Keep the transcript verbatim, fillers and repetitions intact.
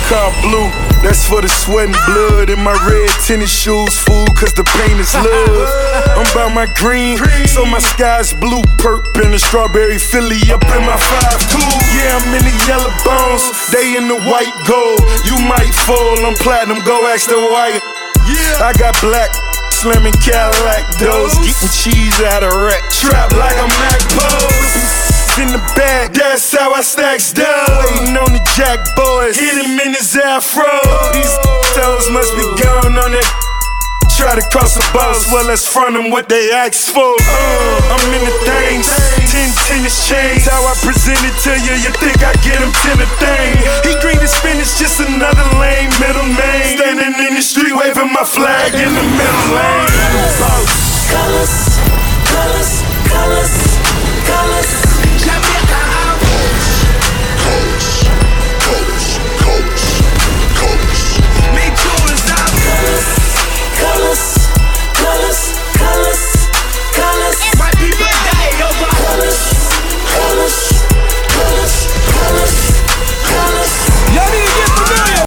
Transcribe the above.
car blue, that's for the sweat and blood. In my red tennis shoes, fool, cause the paint is love. I'm about my green, so my sky's blue. Perp in the strawberry Philly, up in my five two. Yeah, I'm in the yellow bones, they in the white gold. You might fall, I'm platinum, go ask the white. I got black, slamming Cadillac doors, getting cheese out of rack. Trap like a Mac pose. In the bag, that's how I stacks dough. Waiting on the jack boys, hit him in his afro. These toes must be gone on that. Try to cross the bus, well let's front them what they asked for. uh, I'm in the things, ten tennis chains. How I present it to you, you think I get him to the thing. He green and spinach, just another lame middle name. Standing in the street waving my flag in the middle lane.